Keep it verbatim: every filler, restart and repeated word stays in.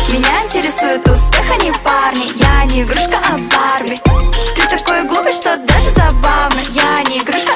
Меня интересует успех, а не парни. Я не игрушка, а Барби. Ты такой глупый, что даже забавно. Я не игрушка,